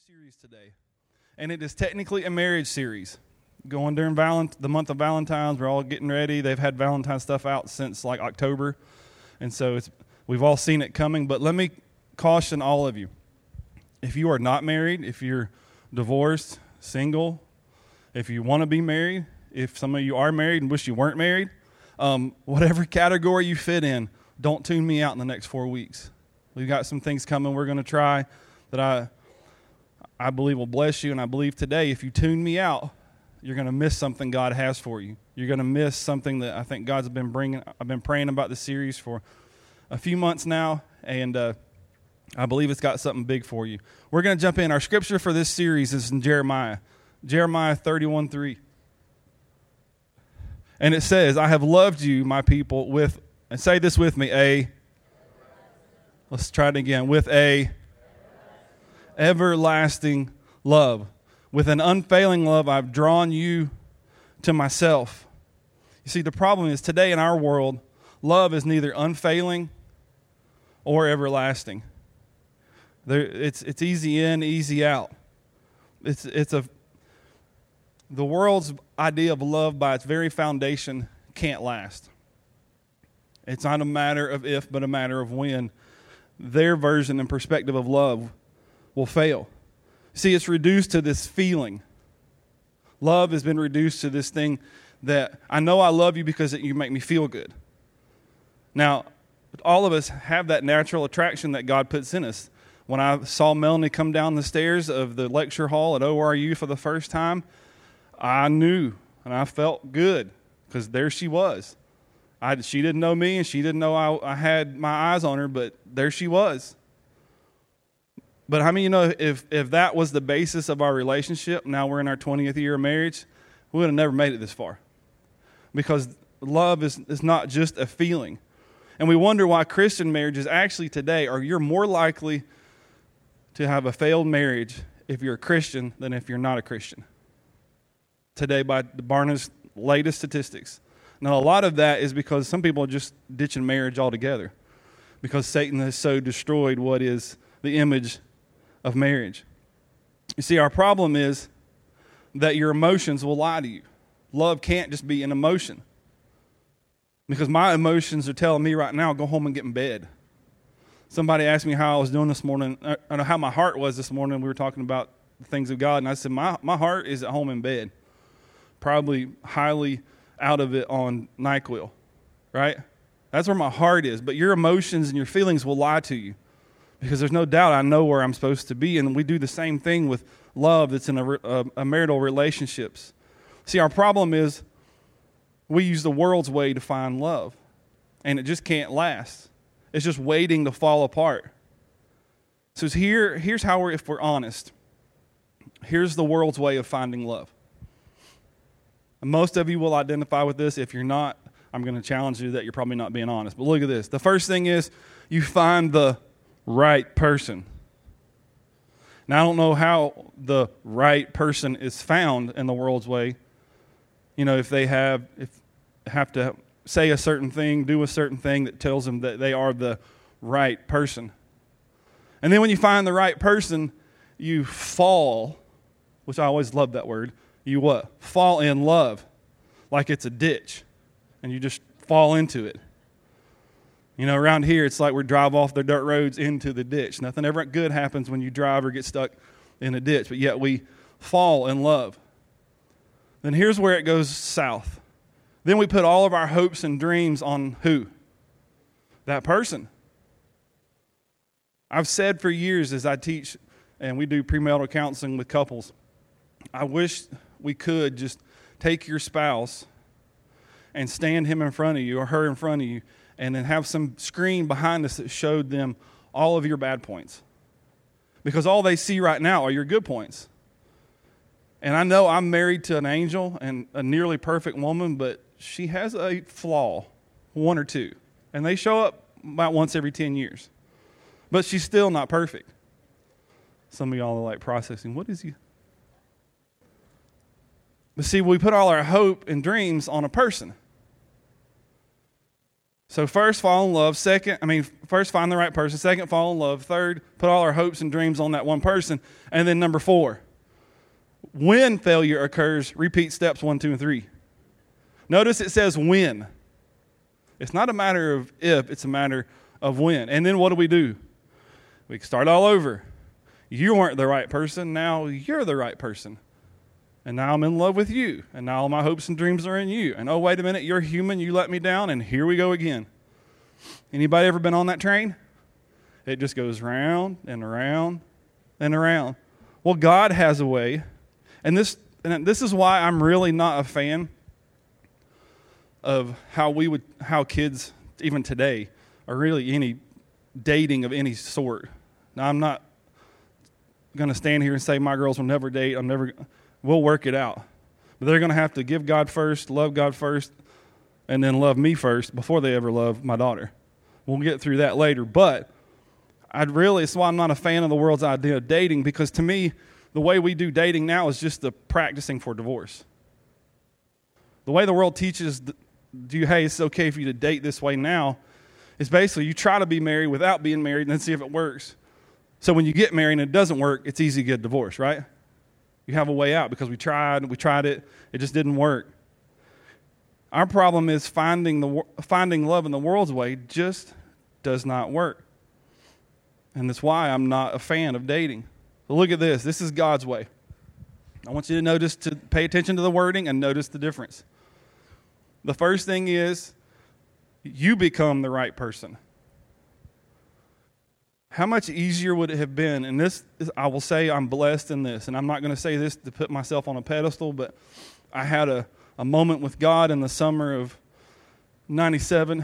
series today, and it is technically a marriage series. Going during the month of Valentine's, we're all getting ready. They've had Valentine's stuff out since like October, and so we've all seen it coming. But let me caution all of you: if you are not married, if you're divorced, single, if you want to be married, if some of you are married and wish you weren't married, whatever category you fit in, don't tune me out in the next 4 weeks. We've got some things coming we're going to try that I believe will bless you, and I believe today if you tune me out, you're going to miss something God has for you. You're going to miss something that I think God's been bringing. I've been praying about this series for a few months now, and I believe it's got something big for you. We're going to jump in. Our scripture for this series is in Jeremiah 31:3. And it says, I have loved you, my people, with, and say this with me, let's try it again, with a everlasting love. With an unfailing love, I've drawn you to myself. You see, the problem is today in our world, love is neither unfailing or everlasting. It's easy in, easy out. The world's idea of love by its very foundation can't last. It's not a matter of if, but a matter of when their version and perspective of love will fail. See, it's reduced to this feeling. Love has been reduced to this thing that I know I love you because you make me feel good. Now, all of us have that natural attraction that God puts in us. When I saw Melanie come down the stairs of the lecture hall at ORU for the first time, I knew and I felt good because there she was. She didn't know me and she didn't know I had my eyes on her, but there she was. But how many of you know if that was the basis of our relationship, now we're in our 20th year of marriage, we would have never made it this far. Because love is not just a feeling. And we wonder why Christian marriages actually today you're more likely to have a failed marriage if you're a Christian than if you're not a Christian. Today by Barna's latest statistics. Now, a lot of that is because some people are just ditching marriage altogether because Satan has so destroyed what is the image of marriage. You see, our problem is that your emotions will lie to you. Love can't just be an emotion because my emotions are telling me right now, go home and get in bed. Somebody asked me how I was doing this morning, how my heart was this morning. We were talking about the things of God, and I said, my heart is at home in bed. Probably highly out of it on NyQuil, right? That's where my heart is. But your emotions and your feelings will lie to you because there's no doubt I know where I'm supposed to be. And we do the same thing with love that's in a marital relationships. See, our problem is we use the world's way to find love, and it just can't last. It's just waiting to fall apart. So here's how if we're honest, here's the world's way of finding love. And most of you will identify with this. If you're not, I'm going to challenge you that you're probably not being honest. But look at this. The first thing is you find the right person. Now, I don't know how the right person is found in the world's way. You know, if they have to say a certain thing, do a certain thing that tells them that they are the right person. And then when you find the right person, you fall, which I always love that word. You what? Fall in love, like it's a ditch, and you just fall into it. You know, around here, it's like we drive off the dirt roads into the ditch. Nothing ever good happens when you drive or get stuck in a ditch, but yet we fall in love. Then here's where it goes south. Then we put all of our hopes and dreams on who? That person. I've said for years as I teach, and we do premarital counseling with couples, I wish we could just take your spouse and stand him in front of you or her in front of you and then have some screen behind us that showed them all of your bad points. Because all they see right now are your good points. And I know I'm married to an angel and a nearly perfect woman, but she has a flaw, one or two. And they show up about once every 10 years. But she's still not perfect. Some of y'all are like processing, what is he? But see, we put all our hope and dreams on a person. So first, fall in love. First, find the right person. Second, fall in love. Third, put all our hopes and dreams on that one person. And then number 4, when failure occurs, repeat steps 1, 2, and 3. Notice it says when. It's not a matter of if, it's a matter of when. And then what do? We start all over. You weren't the right person, now you're the right person. And now I'm in love with you. And now all my hopes and dreams are in you. And oh, wait a minute, you're human, you let me down, and here we go again. Anybody ever been on that train? It just goes round and around and around. Well, God has a way, and this is why I'm really not a fan of how kids, even today, are really any dating of any sort. Now, I'm not going to stand here and say my girls will never date. We'll work it out. But they're going to have to give God first, love God first, and then love me first before they ever love my daughter. We'll get through that later. But it's why I'm not a fan of the world's idea of dating, because to me, the way we do dating now is just the practicing for divorce. The way the world teaches hey, it's okay for you to date this way now, is basically you try to be married without being married and then see if it works. So when you get married and it doesn't work, it's easy to get a divorce, right? You have a way out because we tried it just didn't work. Our problem is finding love in the world's way just does not work. And that's why I'm not a fan of dating. So look at this. This is God's way. I want you to pay attention to the wording and notice the difference. The first thing is you become the right person. How much easier would it have been? And I will say I'm blessed in this. And I'm not going to say this to put myself on a pedestal, but I had a moment with God in the summer of 99.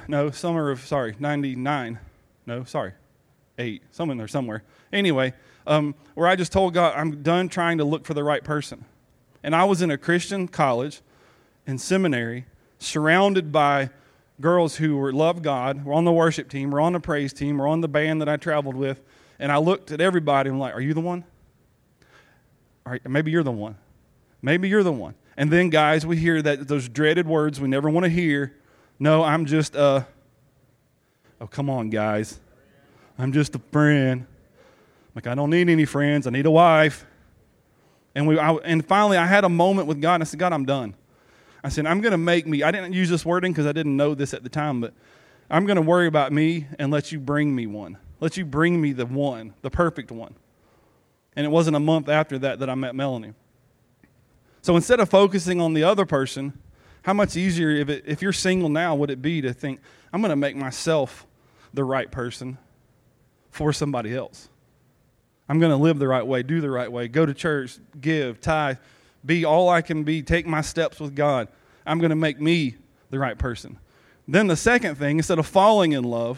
No, sorry, 8. Somewhere in there somewhere. Anyway, where I just told God, I'm done trying to look for the right person. And I was in a Christian college in seminary, surrounded by girls who loved God, were on the worship team, were on the praise team, were on the band that I traveled with, and I looked at everybody and I'm like, are you the one? All right, maybe you're the one. Maybe you're the one. And then, guys, we hear those dreaded words we never want to hear. No, I'm just oh, come on, guys. I'm just a friend. Like, I don't need any friends. I need a wife. And finally, I had a moment with God, and I said, God, I'm done. I said, I'm going to make me. I didn't use this wording because I didn't know this at the time, but I'm going to worry about me and let you bring me one. Let you bring me the one, the perfect one. And it wasn't a month after that I met Melanie. So instead of focusing on the other person, how much easier, if you're single now, would it be to think, I'm going to make myself the right person for somebody else. I'm going to live the right way, do the right way, go to church, give, tithe, be all I can be, take my steps with God. I'm going to make me the right person. Then the second thing, instead of falling in love,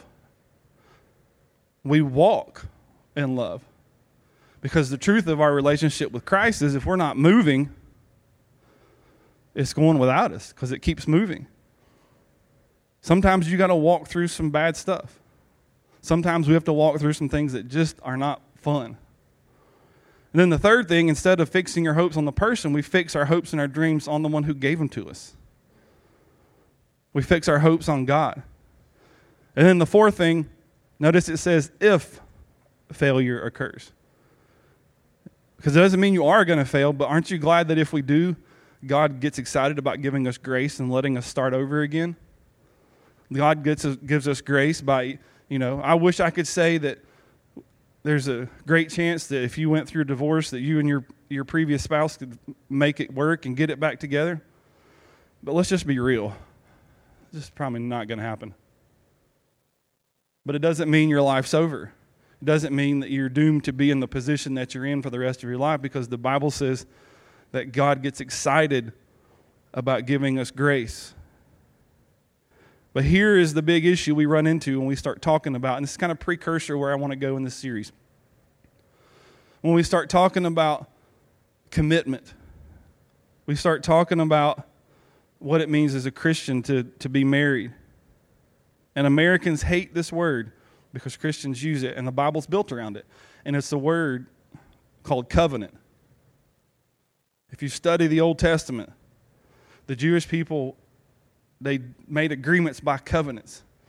we walk in love. Because the truth of our relationship with Christ is if we're not moving, it's going without us because it keeps moving. Sometimes you got to walk through some bad stuff. Sometimes we have to walk through some things that just are not fun. And then the third thing, instead of fixing your hopes on the person, we fix our hopes and our dreams on the one who gave them to us. We fix our hopes on God. And then the fourth thing, notice it says if failure occurs. Because it doesn't mean you are going to fail, but aren't you glad that if we do, God gets excited about giving us grace and letting us start over again? God gives us grace by, I wish I could say that there's a great chance that if you went through a divorce that you and your previous spouse could make it work and get it back together. But let's just be real. This is probably not going to happen. But it doesn't mean your life's over. It doesn't mean that you're doomed to be in the position that you're in for the rest of your life, because the Bible says that God gets excited about giving us grace. But here is the big issue we run into when we start talking about, and this is kind of precursor where I want to go in this series. When we start talking about commitment, we start talking about what it means as a Christian to be married. And Americans hate this word because Christians use it, and the Bible's built around it. And it's a word called covenant. If you study the Old Testament, the Jewish people, they made agreements by covenants.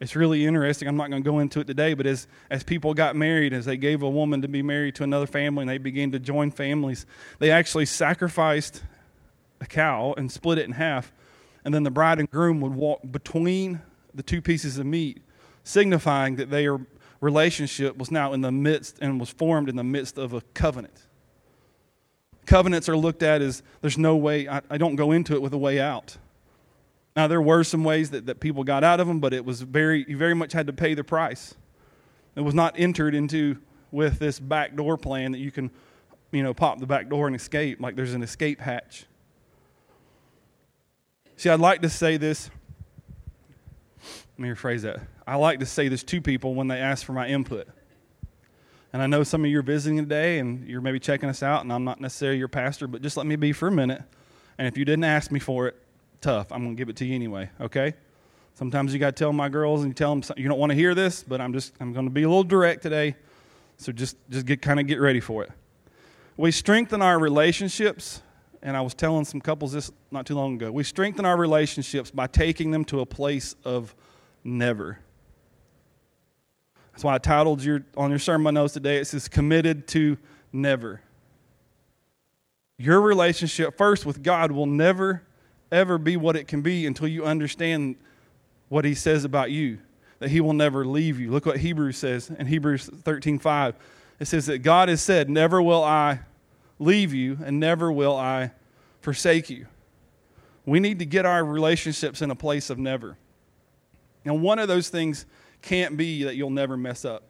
It's really interesting. I'm not going to go into it today, but as people got married, as they gave a woman to be married to another family and they began to join families, they actually sacrificed a cow and split it in half, and then the bride and groom would walk between the two pieces of meat, signifying that their relationship was now in the midst and was formed in the midst of a covenant. Covenants are looked at as there's no way, I don't go into it with a way out. Now, there were some ways that people got out of them, but it was you very much had to pay the price. It was not entered into with this backdoor plan that you can, pop the back door and escape, like there's an escape hatch. See, I'd like to say this. Let me rephrase that. I like to say this to people when they ask for my input. And I know some of you are visiting today and you're maybe checking us out, and I'm not necessarily your pastor, but just let me be for a minute. And if you didn't ask me for it, tough. I'm going to give it to you anyway, okay? Sometimes you got to tell my girls and you tell them you don't want to hear this, but I'm going to be a little direct today. So just get ready for it. We strengthen our relationships, and I was telling some couples this not too long ago. We strengthen our relationships by taking them to a place of never. That's why I titled on your sermon notes today, it says committed to never. Your relationship first with God will never ever be what it can be until you understand what he says about you, that he will never leave you. Look what Hebrews says in Hebrews 13:5. It says that God has said, never will I leave you and never will I forsake you. We need to get our relationships in a place of never. And one of those things can't be that you'll never mess up.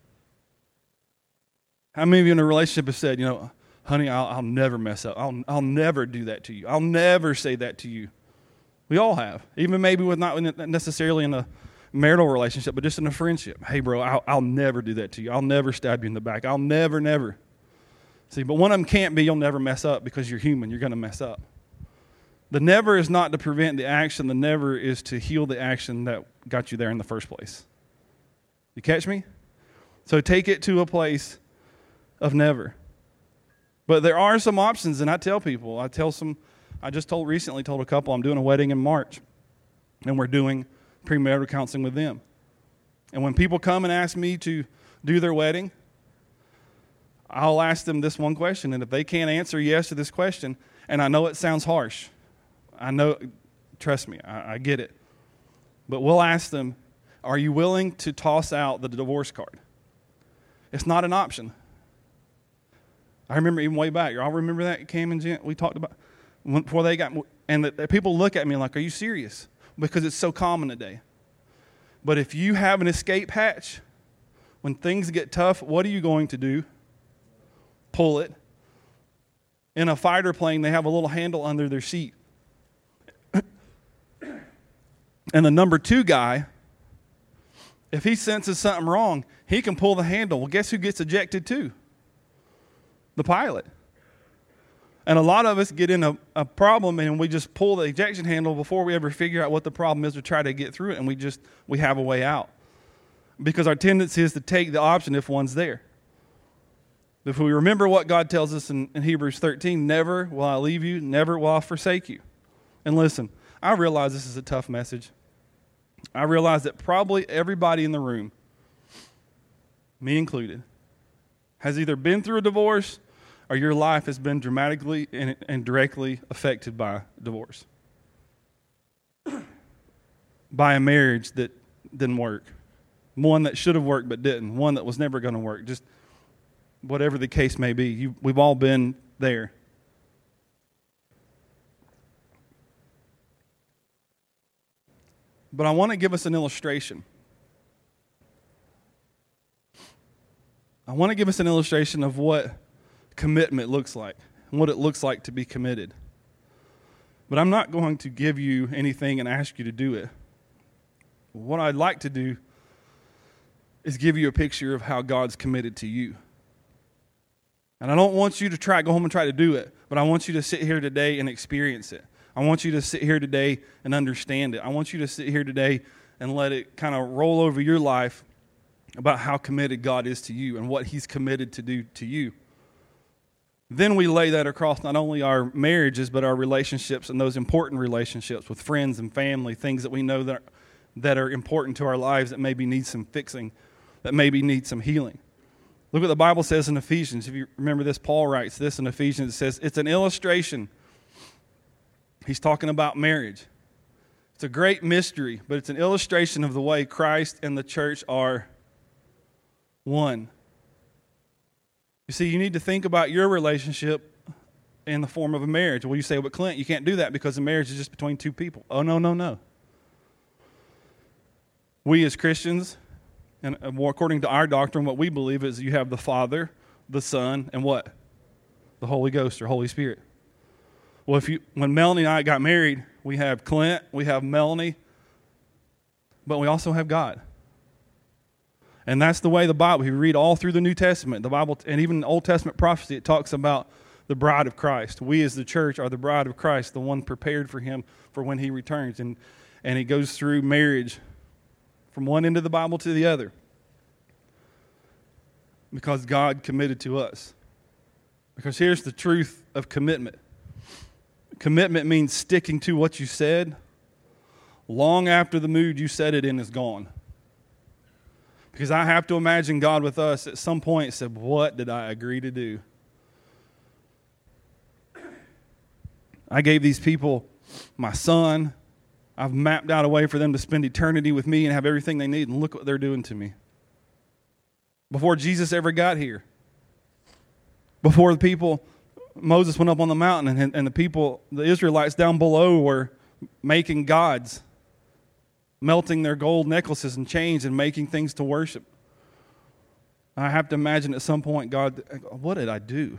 How many of you in a relationship have said, honey, I'll never mess up. I'll never do that to you. I'll never say that to you. We all have. Even maybe with not necessarily in a marital relationship, but just in a friendship. Hey, bro, I'll never do that to you. I'll never stab you in the back. I'll never. See, but one of them can't be you'll never mess up because you're human. You're going to mess up. The never is not to prevent the action. The never is to heal the action that got you there in the first place. You catch me? So take it to a place of never. But there are some options, and I tell people, I just recently told a couple I'm doing a wedding in March, and we're doing premarital counseling with them. And when people come and ask me to do their wedding, I'll ask them this one question, and if they can't answer yes to this question, and I know it sounds harsh, I know, trust me, I get it, but we'll ask them, are you willing to toss out the divorce card? It's not an option. I remember even way back, y'all remember that, Cam and Jen, we talked about, before they got, and the people look at me like, are you serious? Because it's so common today. But if you have an escape hatch, when things get tough, what are you going to do? Pull it. In a fighter plane, they have a little handle under their seat. And the number 2 guy, if he senses something wrong, he can pull the handle. Well, guess who gets ejected too? The pilot. And a lot of us get in a problem and we just pull the ejection handle before we ever figure out what the problem is to try to get through it, and we have a way out. Because our tendency is to take the option if one's there. If we remember what God tells us in Hebrews 13, never will I leave you, never will I forsake you. And listen, I realize this is a tough message. I realize that probably everybody in the room, me included, has either been through a divorce or your life has been dramatically and directly affected by divorce. By a marriage that didn't work. One that should have worked but didn't. One that was never going to work. Just whatever the case may be. We've all been there. But I want to give us an illustration. I want to give us an illustration of what commitment looks like and what it looks like to be committed. But I'm not going to give you anything and ask you to do it. What I'd like to do is give you a picture of how God's committed to you. And I don't want you to go home and try to do it, but I want you to sit here today and experience it. I want you to sit here today and understand it. I want you to sit here today and let it kind of roll over your life about how committed God is to you and what He's committed to do to you. Then we lay that across not only our marriages, but our relationships and those important relationships with friends and family, things that we know that that are important to our lives that maybe need some fixing, that maybe need some healing. Look what the Bible says in Ephesians. If you remember this, Paul writes this in Ephesians. It says, it's an illustration. He's talking about marriage. It's a great mystery, but it's an illustration of the way Christ and the church are one. You see, you need to think about your relationship in the form of a marriage. Well, you say, but Clint, you can't do that because a marriage is just between two people. Oh, no. We as Christians, and according to our doctrine, what we believe is you have the Father, the Son, and what? The Holy Ghost or Holy Spirit. Well, when Melanie and I got married, we have Clint, we have Melanie, but we also have God. And that's the way the Bible, if you read all through the New Testament, the Bible, and even Old Testament prophecy, it talks about the bride of Christ. We as the church are the bride of Christ, the one prepared for him for when he returns. And it goes through marriage from one end of the Bible to the other because God committed to us. Because here's the truth of commitment. Commitment means sticking to what you said long after the mood you said it in is gone. Because I have to imagine God with us at some point said, what did I agree to do? I gave these people my son. I've mapped out a way for them to spend eternity with me and have everything they need, and look what they're doing to me. Before Jesus ever got here, before the people, Moses went up on the mountain and the people, the Israelites down below were making gods, melting their gold necklaces and chains and making things to worship. I have to imagine at some point, God, what did I do?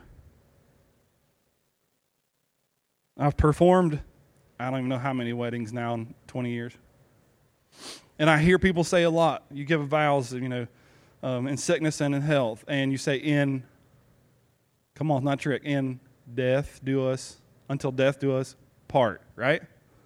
I've performed, I don't even know how many weddings now in 20 years. And I hear people say a lot. You give vows, in sickness and in health. And you say in death do us, until death do us part, right?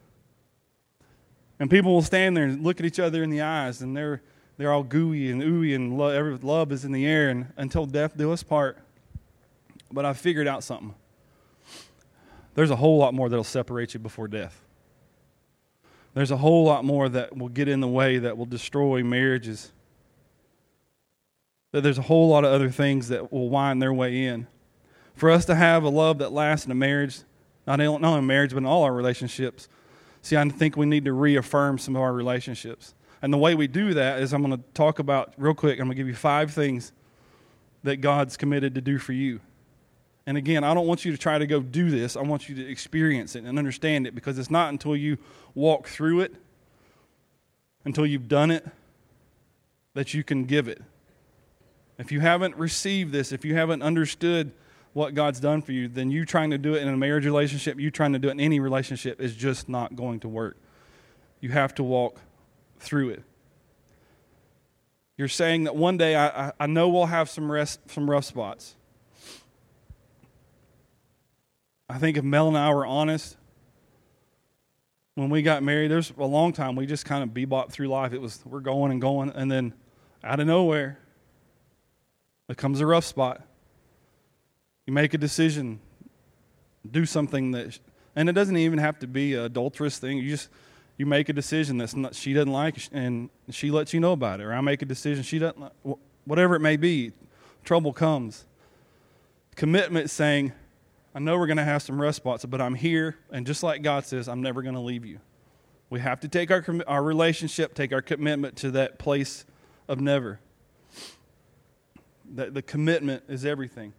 And people will stand there and look at each other in the eyes, and they're all gooey and ooey, and love is in the air, and until death do us part. But I figured out something. There's a whole lot more that'll separate you before death. There's a whole lot more that will get in the way, that will destroy marriages. That there's a whole lot of other things that will wind their way in. For us to have a love that lasts in a marriage, not only in marriage, but in all our relationships, see, I think we need to reaffirm some of our relationships. And the way we do that is I'm going to talk about, real quick, I'm going to give you 5 things that God's committed to do for you. And again, I don't want you to try to go do this. I want you to experience it and understand it, because it's not until you walk through it, until you've done it, that you can give it. If you haven't received this, if you haven't understood what God's done for you, then you trying to do it in a marriage relationship, you trying to do it in any relationship is just not going to work. You have to walk through it. You're saying that one day I know we'll have some rough spots. I think if Mel and I were honest, when we got married, there's a long time we just kind of bebopped through life. We're going and going, and then out of nowhere, there comes a rough spot. You make a decision, do something and it doesn't even have to be an adulterous thing. You make a decision she doesn't like, and she lets you know about it. Or I make a decision she doesn't like, whatever it may be, trouble comes. Commitment saying, I know we're going to have some rough spots, but I'm here, and just like God says, I'm never going to leave you. We have to take our relationship, take our commitment to that place of never. The commitment is everything.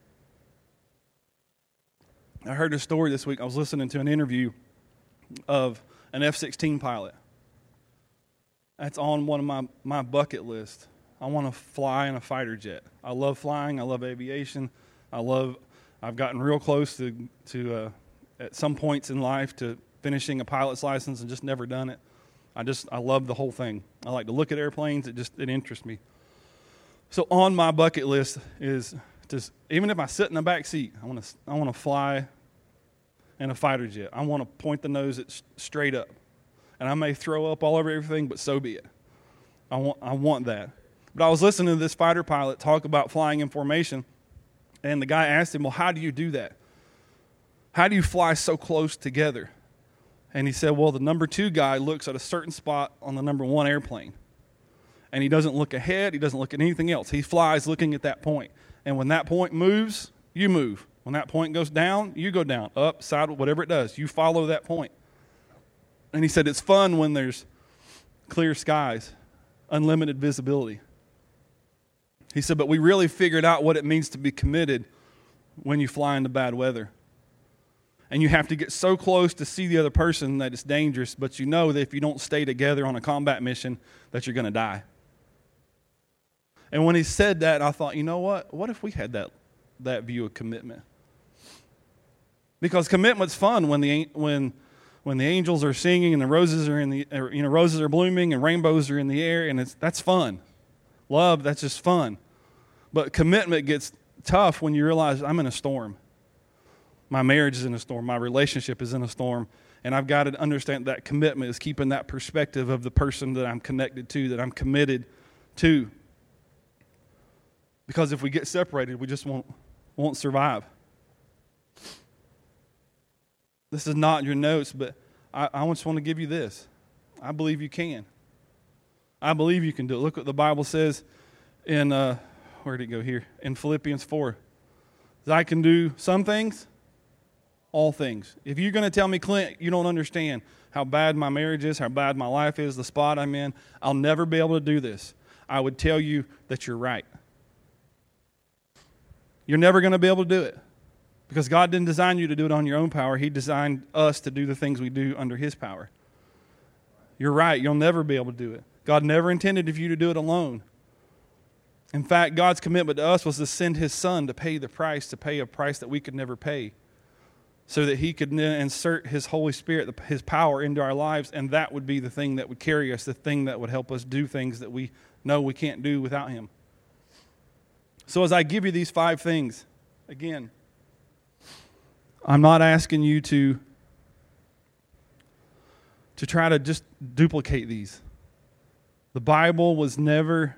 I heard a story this week. I was listening to an interview of an F-16 pilot. That's on one of my bucket list. I want to fly in a fighter jet. I love flying. I love aviation. I've gotten real close to at some points in life to finishing a pilot's license and just never done it. I love the whole thing. I like to look at airplanes. It interests me. So on my bucket list is just, even if I sit in the back seat, I want to fly in a fighter jet. I want to point the nose straight up, and I may throw up all over everything, but so be it. I want that. But I was listening to this fighter pilot talk about flying in formation, and the guy asked him, "Well, how do you do that? How do you fly so close together?" And he said, well, the number 2 guy looks at a certain spot on the number 1 airplane. And he doesn't look ahead. He doesn't look at anything else. He flies looking at that point. And when that point moves, you move. When that point goes down, you go down, up, side, whatever it does. You follow that point. And he said it's fun when there's clear skies, unlimited visibility. He said, but we really figured out what it means to be committed when you fly into bad weather. And you have to get so close to see the other person that it's dangerous, but you know that if you don't stay together on a combat mission, that you're going to die. And when he said that, I thought, you know what? What if we had that view of commitment? Because commitment's fun when the angels are singing and the roses are roses are blooming and rainbows are in the air, and that's fun. Love, that's just fun. But commitment gets tough when you realize I'm in a storm. My marriage is in a storm. My relationship is in a storm. And I've got to understand that commitment is keeping that perspective of the person that I'm connected to, that I'm committed to. Because if we get separated, we just won't survive. This is not your notes, but I just want to give you this. I believe you can. I believe you can do it. Look what the Bible says in, where did it go here? In Philippians 4. That I can do some things, all things. If you're going to tell me, Clint, you don't understand how bad my marriage is, how bad my life is, the spot I'm in, I'll never be able to do this. I would tell you that you're right. You're never going to be able to do it. Because God didn't design you to do it on your own power. He designed us to do the things we do under His power. You're right. You'll never be able to do it. God never intended for you to do it alone. In fact, God's commitment to us was to send His Son to pay a price that we could never pay, so that He could then insert His Holy Spirit, His power into our lives, and that would be the thing that would carry us, the thing that would help us do things that we know we can't do without Him. So as I give you these 5 things, again, I'm not asking you to try to just duplicate these. The Bible is never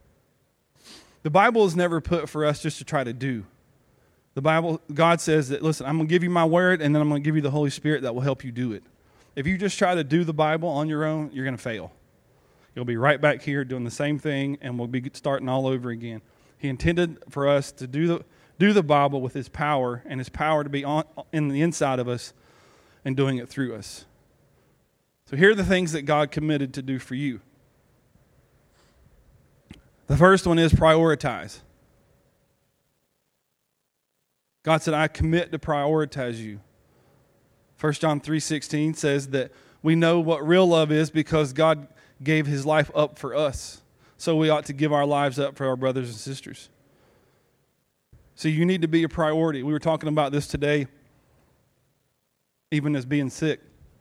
put for us just to try to do. The Bible, God says that, listen, I'm going to give you my word, and then I'm going to give you the Holy Spirit that will help you do it. If you just try to do the Bible on your own, you're going to fail. You'll be right back here doing the same thing, and we'll be starting all over again. He intended for us to do the Bible with His power, and His power to be in the inside of us and doing it through us. So here are the things that God committed to do for you. The first one is prioritize. God said, I commit to prioritize you. 1 John 3:16 says that we know what real love is because God gave His life up for us. So we ought to give our lives up for our brothers and sisters. So you need to be a priority. We were talking about this today, even as being sick.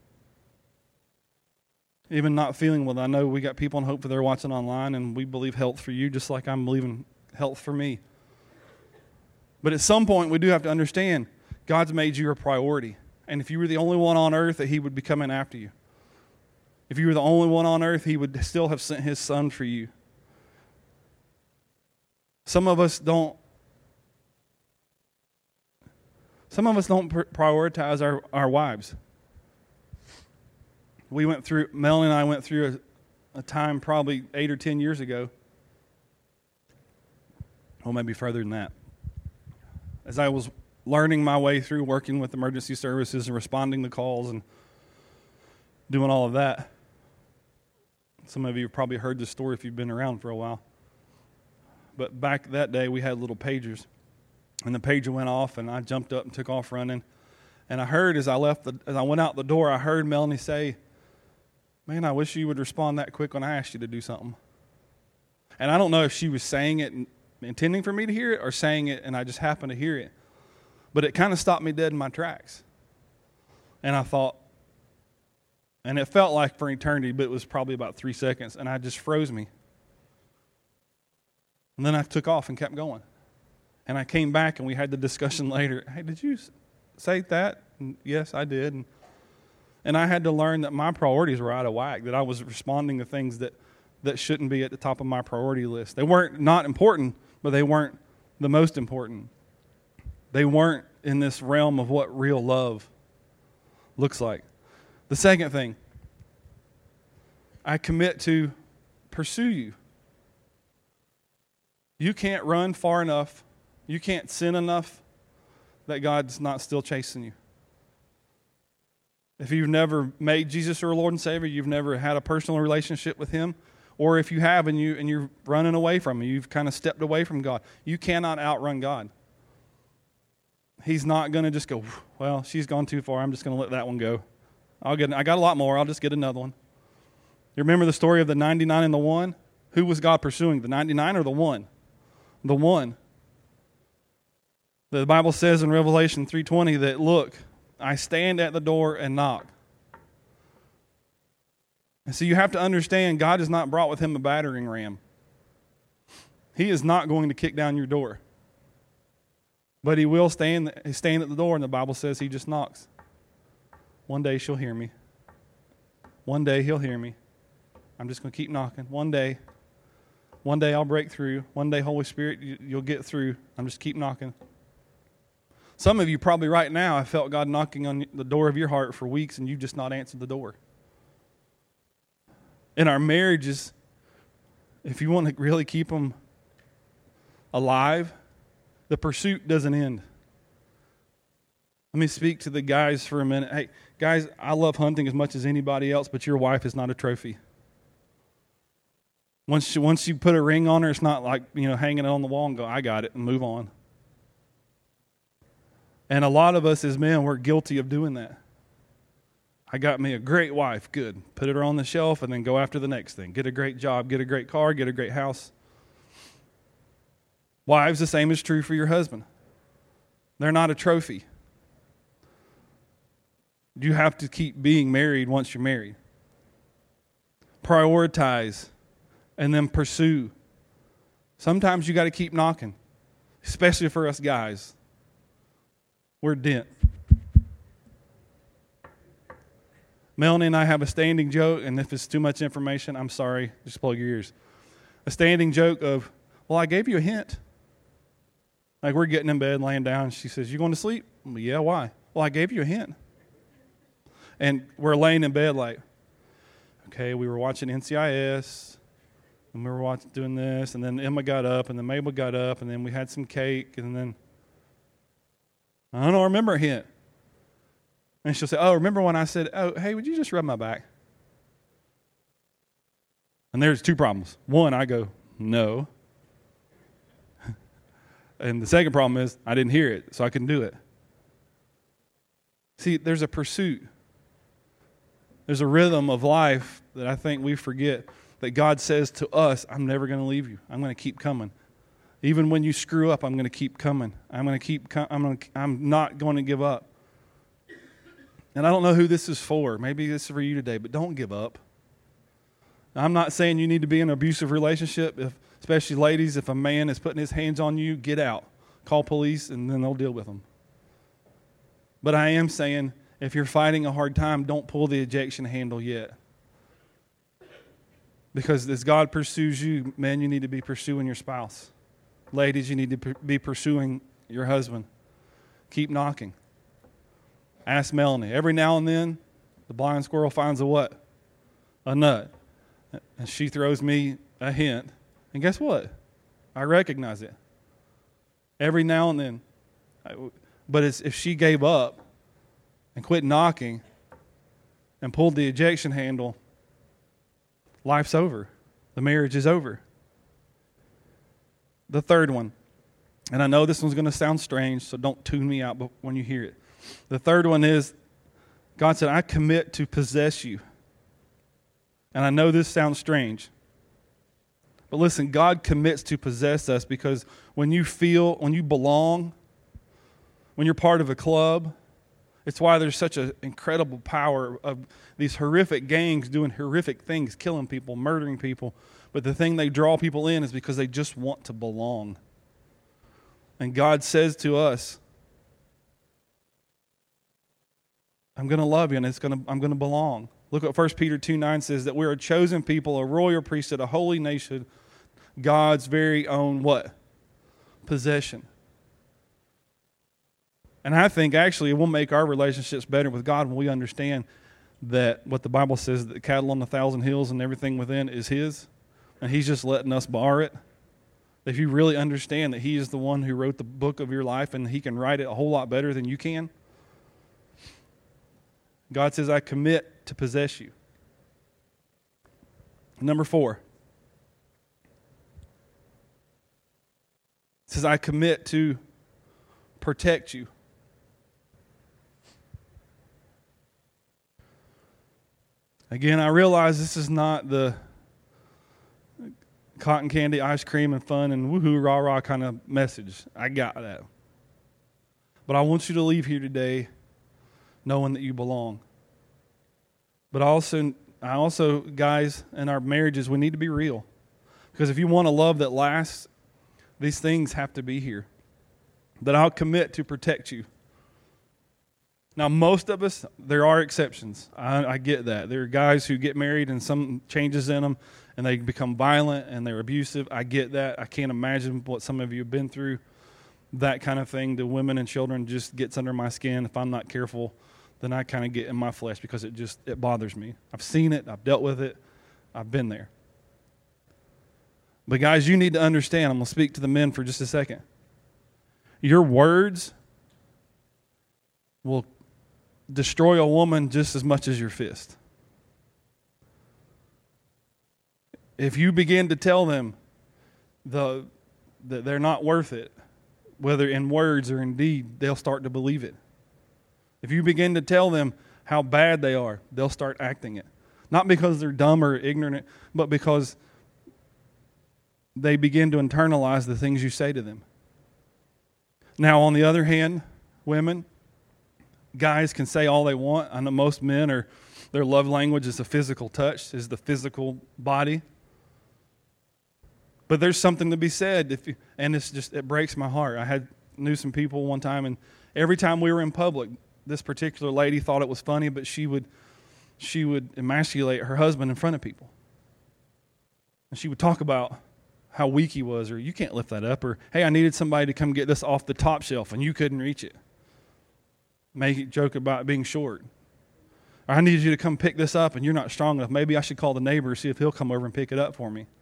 Even not feeling well. I know we got people in Hope that are watching online, and we believe health for you just like I'm believing health for me. But at some point, we do have to understand God's made you a priority. And if you were the only one on earth, that He would be coming after you. If you were the only one on earth, He would still have sent His Son for you. Some of us don't prioritize our wives. Melanie and I went through a time probably 8 or 10 years ago. Well, maybe further than that. As I was learning my way through working with emergency services and responding to calls and doing all of that. Some of you have probably heard this story if you've been around for a while. But back that day, we had little pagers. And the pager went off, and I jumped up and took off running. And I heard, as I went out the door, I heard Melanie say, "Man, I wish you would respond that quick when I asked you to do something." And I don't know if she was saying it and intending for me to hear it or saying it and I just happened to hear it. But it kind of stopped me dead in my tracks. And I thought, and it felt like for eternity, but it was probably about 3 seconds, and I just froze me. And then I took off and kept going. And I came back and we had the discussion later. Hey, did you say that? And yes, I did. And I had to learn that my priorities were out of whack, that I was responding to things that shouldn't be at the top of my priority list. They weren't not important, but they weren't the most important. They weren't in this realm of what real love looks like. The second thing, I commit to pursue you. You can't run far enough, you can't sin enough that God's not still chasing you. If you've never made Jesus your Lord and Savior, you've never had a personal relationship with Him, or if you have and you're running away from Him, you've kind of stepped away from God, you cannot outrun God. He's not going to just go, well, she's gone too far, I'm just going to let that one go. I got a lot more, I'll just get another one. You remember the story of the 99 and the 1? Who was God pursuing, the 99 or the 1? The 1. The Bible says in Revelation 3:20 that, look, I stand at the door and knock. And so you have to understand, God has not brought with Him a battering ram. He is not going to kick down your door. But He will stand at the door, and the Bible says He just knocks. One day she'll hear me. One day He'll hear me. I'm just going to keep knocking. One day I'll break through. One day, Holy Spirit, you'll get through. I'm just keep knocking. Some of you probably right now have felt God knocking on the door of your heart for weeks and you've just not answered the door. In our marriages, if you want to really keep them alive, the pursuit doesn't end. Let me speak to the guys for a minute. Hey, guys, I love hunting as much as anybody else, but your wife is not a trophy. Once you put a ring on her, it's not like, hanging it on the wall and go, I got it, and move on. And a lot of us as men, we're guilty of doing that. I got me a great wife, good. Put her on the shelf and then go after the next thing. Get a great job, get a great car, get a great house. Wives, the same is true for your husband. They're not a trophy. You have to keep being married once you're married. Prioritize and then pursue. Sometimes you got to keep knocking, especially for us guys. We're dent. Melanie and I have a standing joke, and if it's too much information, I'm sorry, just plug your ears. A standing joke of, well, I gave you a hint. Like we're getting in bed, laying down, and she says, you going to sleep? Well, yeah, why? Well, I gave you a hint. And we're laying in bed like, okay, we were watching NCIS, and we were doing this, and then Emma got up, and then Mabel got up, and then we had some cake, and then, I don't remember a hint. And she'll say, oh, remember when I said, oh, hey, would you just rub my back? And there's two problems. One, I go, no. And the second problem is I didn't hear it, so I couldn't do it. See, there's a pursuit. There's a rhythm of life that I think we forget, that God says to us, I'm never going to leave you. I'm going to keep coming. Even when you screw up, I'm going to keep coming. I'm not going to give up. And I don't know who this is for. Maybe this is for you today, but don't give up. Now, I'm not saying you need to be in an abusive relationship, especially ladies. If a man is putting his hands on you, get out. Call police, and then they'll deal with them. But I am saying, if you're fighting a hard time, don't pull the ejection handle yet. Because as God pursues you, men, you need to be pursuing your spouse. Ladies, you need to be pursuing your husband. Keep knocking. Ask Melanie. Every now and then, the blind squirrel finds a what? A nut. And she throws me a hint. And guess what? I recognize it. Every now and then. But if she gave up and quit knocking and pulled the ejection handle, life's over. The marriage is over. The third one, and I know this one's going to sound strange, so don't tune me out when you hear it. The third one is, God said, I commit to possess you. And I know this sounds strange. But listen, God commits to possess us because when you belong, when you're part of a club, it's why there's such an incredible power of these horrific gangs doing horrific things, killing people, murdering people. But the thing they draw people in is because they just want to belong. And God says to us, I'm going to love you and I'm going to belong. Look what 1 Peter 2:9 says, that we're a chosen people, a royal priesthood, a holy nation, God's very own what? Possession. And I think actually it will make our relationships better with God when we understand that what the Bible says, that the cattle on 1,000 hills and everything within is his, and he's just letting us borrow it. If you really understand that he is the one who wrote the book of your life and he can write it a whole lot better than you can, God says, I commit to possess you. Number 4. It says, I commit to protect you. Again, I realize this is not the cotton candy, ice cream, and fun and woohoo, rah-rah kind of message. I got that. But I want you to leave here today knowing that you belong. But I also, guys, in our marriages, we need to be real. Because if you want a love that lasts, these things have to be here. That I'll commit to protect you. Now, most of us, there are exceptions. I get that. There are guys who get married and some changes in them, and they become violent and they're abusive. I get that. I can't imagine what some of you have been through. That kind of thing to women and children just gets under my skin. If I'm not careful, then I kind of get in my flesh because it bothers me. I've seen it. I've dealt with it. I've been there. But guys, you need to understand. I'm going to speak to the men for just a second. Your words will destroy a woman just as much as your fist. If you begin to tell them that they're not worth it, whether in words or in deed, they'll start to believe it. If you begin to tell them how bad they are, they'll start acting it. Not because they're dumb or ignorant, but because they begin to internalize the things you say to them. Now, on the other hand, women, guys can say all they want. I know most men their love language is the physical touch, is the physical body. But there's something to be said, and it breaks my heart. I knew some people one time, and every time we were in public, this particular lady thought it was funny, but she would emasculate her husband in front of people. And she would talk about how weak he was, or you can't lift that up, or hey, I needed somebody to come get this off the top shelf, and you couldn't reach it. Make a joke about being short. Or I needed you to come pick this up, and you're not strong enough. Maybe I should call the neighbor, see if he'll come over and pick it up for me.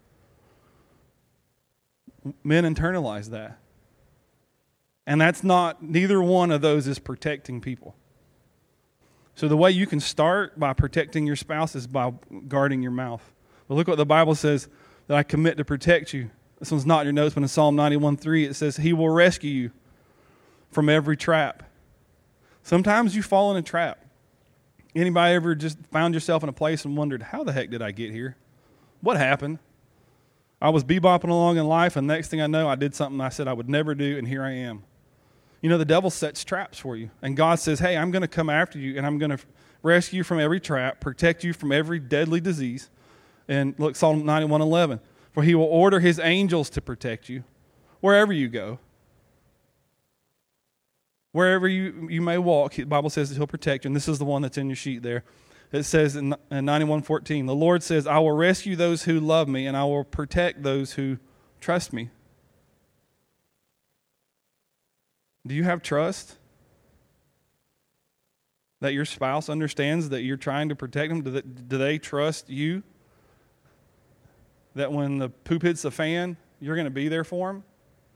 Men internalize that. And neither one of those is protecting people. So the way you can start by protecting your spouse is by guarding your mouth. But look what the Bible says, that I commit to protect you. This one's not in your notes, but in Psalm 91:3 it says, He will rescue you from every trap. Sometimes you fall in a trap. Anybody ever just found yourself in a place and wondered, how the heck did I get here? What happened? I was bebopping along in life, and next thing I know, I did something I said I would never do, and here I am. You know, the devil sets traps for you. And God says, hey, I'm going to come after you, and I'm going to rescue you from every trap, protect you from every deadly disease. And look, Psalm 91:11. For he will order his angels to protect you wherever you go. Wherever you may walk, the Bible says that he'll protect you. And this is the one that's in your sheet there. It says in 91:14, the Lord says, I will rescue those who love me, and I will protect those who trust me. Do you have trust that your spouse understands that you're trying to protect them? Do they trust you that when the poop hits the fan, you're going to be there for them?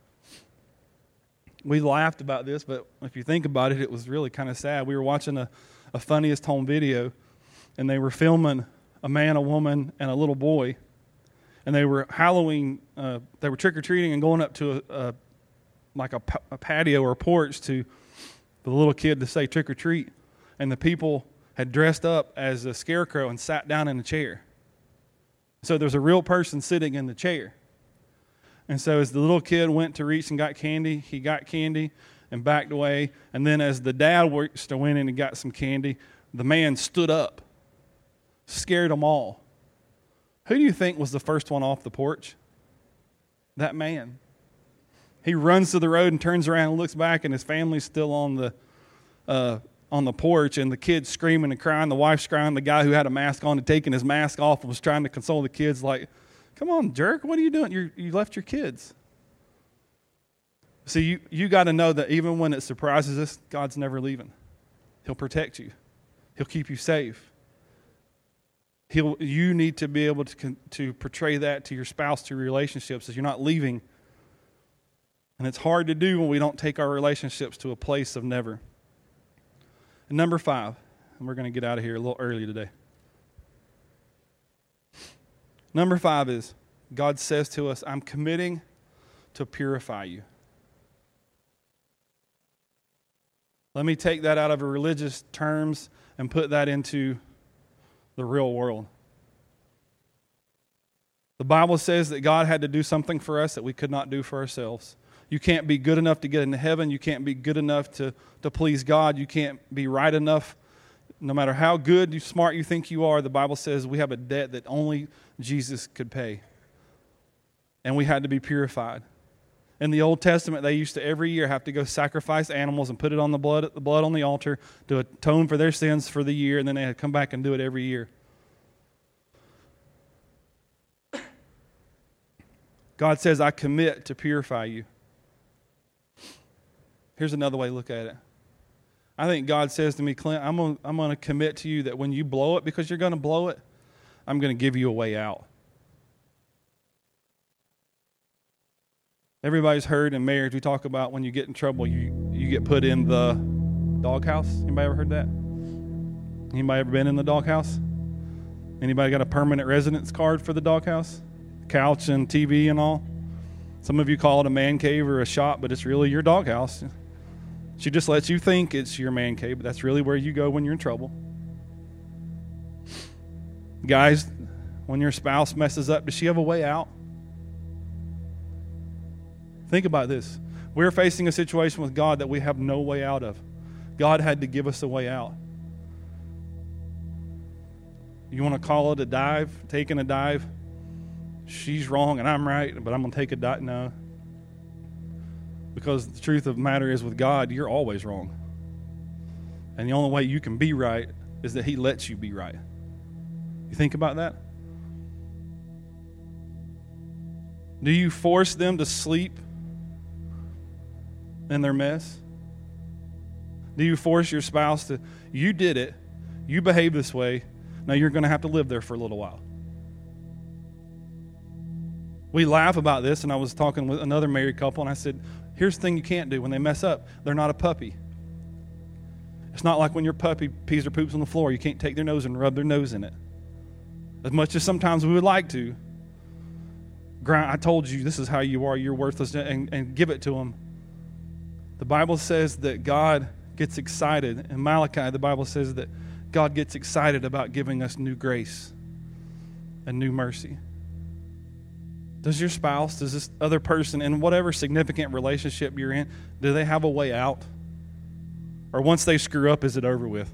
We laughed about this, but if you think about it, it was really kind of sad. We were watching a Funniest Home Video, and they were filming a man, a woman, and a little boy. And they were they were trick-or-treating and going up to a patio or a porch to the little kid to say trick-or-treat. And the people had dressed up as a scarecrow and sat down in a chair. So there's a real person sitting in the chair. And so as the little kid went to reach and got candy, he got candy and backed away. And then as the dad went in and got some candy, the man stood up, scared them all. Who do you think was the first one off the porch? That man. He runs to the road and turns around and looks back, and his family's still on the porch, and the kid's screaming and crying. The wife's crying. The guy who had a mask on and taking his mask off and was trying to console the kids like, come on, jerk, what are you doing? You left your kids. See, you got to know that even when it surprises us, God's never leaving. He'll protect you. He'll keep you safe. You need to be able to portray that to your spouse, to your relationships, as you're not leaving. And it's hard to do when we don't take our relationships to a place of never. And number 5, and we're going to get out of here a little early today. Number 5 is, God says to us, I'm committing to purify you. Let me take that out of a religious terms and put that into the real world. The Bible says that God had to do something for us that we could not do for ourselves. You can't be good enough to get into heaven. You can't be good enough to please God. You can't be right enough. No matter how good, smart you think you are, the Bible says we have a debt that only Jesus could pay. And we had to be purified. In the Old Testament, they used to every year have to go sacrifice animals and put it on the blood on the altar to atone for their sins for the year, and then they had to come back and do it every year. God says, I commit to purify you. Here's another way to look at it. I think God says to me, Clint, I'm going to commit to you that when you blow it, because you're going to blow it, I'm going to give you a way out. Everybody's heard in marriage, we talk about when you get in trouble, you get put in the doghouse. Anybody ever heard that? Anybody ever been in the doghouse? Anybody got a permanent residence card for the doghouse? Couch and TV and all? Some of you call it a man cave or a shop, but it's really your doghouse. She just lets you think it's your man cave, but that's really where you go when you're in trouble. Guys, when your spouse messes up, does she have a way out? Think about this. We're facing a situation with God that we have no way out of. God had to give us a way out. You want to call it a dive, taking a dive? She's wrong and I'm right, but I'm going to take a dive? No. Because the truth of the matter is with God, you're always wrong. And the only way you can be right is that He lets you be right. You think about that? Do you force them to sleep in their mess? Do you force your spouse to, you did it, you behave this way, now you're going to have to live there for a little while? We laugh about this, and I was talking with another married couple, and I said, here's the thing you can't do when they mess up. They're not a puppy. It's not like when your puppy pees or poops on the floor. You can't take their nose and rub their nose in it. As much as sometimes we would like to. I told you this is how you are, you're worthless, and give it to them. The Bible says that God gets excited. In Malachi, the Bible says that God gets excited about giving us new grace and new mercy. Does your spouse, does this other person, in whatever significant relationship you're in, do they have a way out? Or once they screw up, is it over with?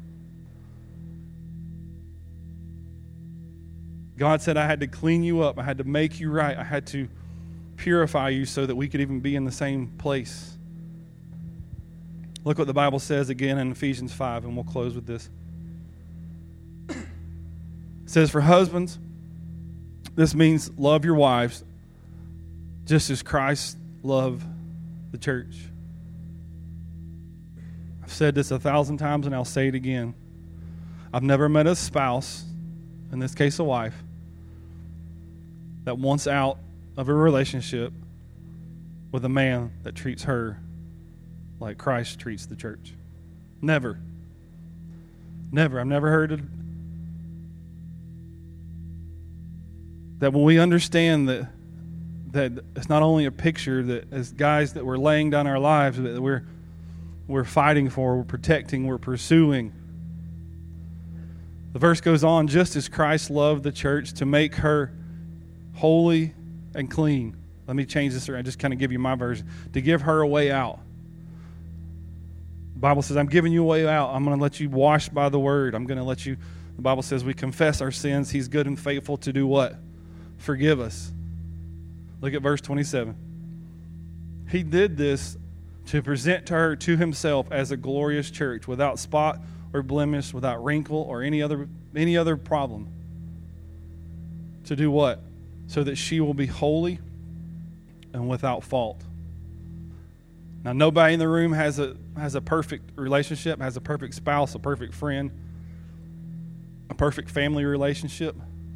God said, I had to clean you up. I had to make you right. I had to purify you so that we could even be in the same place. Look what the Bible says again in Ephesians 5, and we'll close with this. It says, for husbands, this means love your wives just as Christ loved the church. I've said this 1,000 times and I'll say it again. I've never met a spouse, in this case a wife, that wants out of a relationship with a man that treats her like Christ treats the church. Never. Never. I've never heard of that. When we understand that it's not only a picture that as guys that we're laying down our lives, but that we're fighting for, we're protecting, we're pursuing. The verse goes on, just as Christ loved the church to make her holy and clean. Let me change this around, just kind of give you my version. To give her a way out. The Bible says, I'm giving you a way out. I'm going to let you wash by the word. I'm going to let you, the Bible says, we confess our sins. He's good and faithful to do what? Forgive us. Look at verse 27. He did this to present to her to himself as a glorious church, without spot or blemish, without wrinkle or any other problem. To do what? So that she will be holy and without fault. Now, nobody in the room has a perfect relationship, has a perfect spouse, a perfect friend, a perfect family relationship.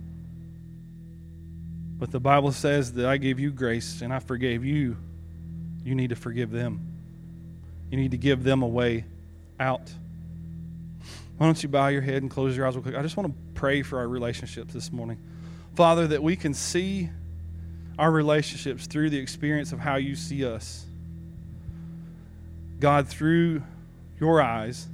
But the Bible says that I gave you grace and I forgave you. You need to forgive them. You need to give them a way out. Why don't you bow your head and close your eyes real quick? I just want to pray for our relationships this morning. Father, that we can see our relationships through the experience of how you see us. God, through your eyes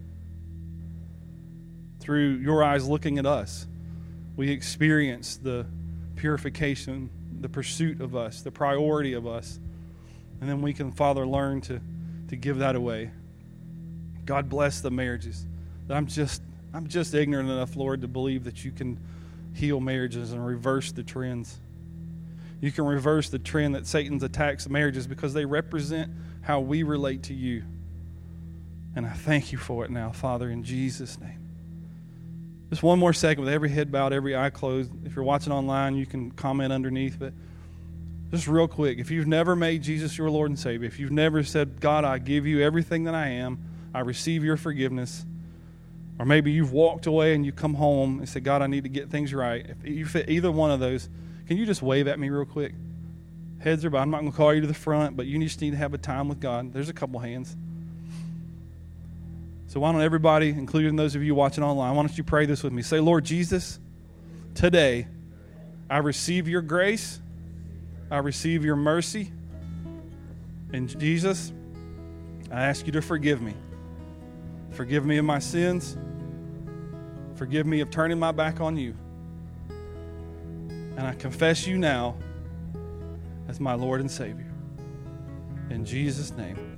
looking at us, we experience the purification, the pursuit of us, the priority of us. And then we can, Father, learn to give that away. God bless the marriages. I'm just ignorant enough, Lord, to believe that you can heal marriages and reverse the trends. You can reverse the trend that Satan's attacks marriages because they represent how we relate to you. And I thank you for it now, Father, in Jesus' name. Just one more second with every head bowed, every eye closed. If you're watching online, you can comment underneath. But just real quick, if you've never made Jesus your Lord and Savior, if you've never said, God, I give you everything that I am, I receive your forgiveness, or maybe you've walked away and you come home and said, God, I need to get things right. If you fit either one of those, can you just wave at me real quick? Heads are bowed. I'm not going to call you to the front, but you just need to have a time with God. There's a couple hands. So why don't everybody, including those of you watching online, why don't you pray this with me? Say, Lord Jesus, today I receive your grace. I receive your mercy. And Jesus, I ask you to forgive me. Forgive me of my sins. Forgive me of turning my back on you. And I confess you now as my Lord and Savior. In Jesus' name.